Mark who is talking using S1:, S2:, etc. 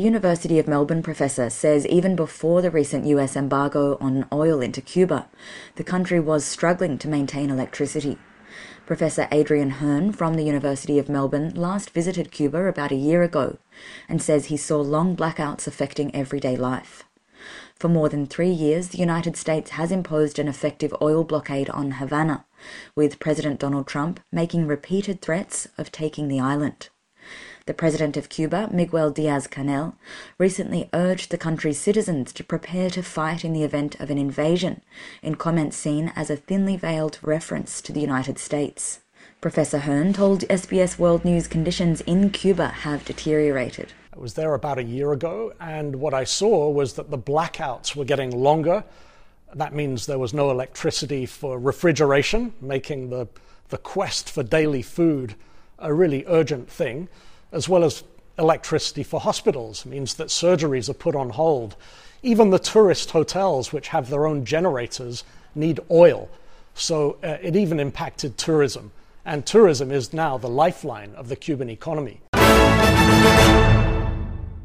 S1: University of Melbourne professor says even before the recent US embargo on oil into Cuba, the country was struggling to maintain electricity. Professor Adrian Hearn from the University of Melbourne last visited Cuba about a year ago and says he saw long blackouts affecting everyday life. For more than 3 years, the United States has imposed an effective oil blockade on Havana, with President Donald Trump making repeated threats of taking the island. The president of Cuba, Miguel Diaz-Canel, recently urged the country's citizens to prepare to fight in the event of an invasion, in comments seen as a thinly veiled reference to the United States. Professor Hearn told SBS World News conditions in Cuba have deteriorated.
S2: I was there about a year ago, and what I saw was that the blackouts were getting longer. That means there was no electricity for refrigeration, making the quest for daily food a really urgent thing, as well as electricity for hospitals. It means that surgeries are put on hold. Even the tourist hotels, which have their own generators, need oil. So it even impacted tourism. And tourism is now the lifeline of the Cuban economy.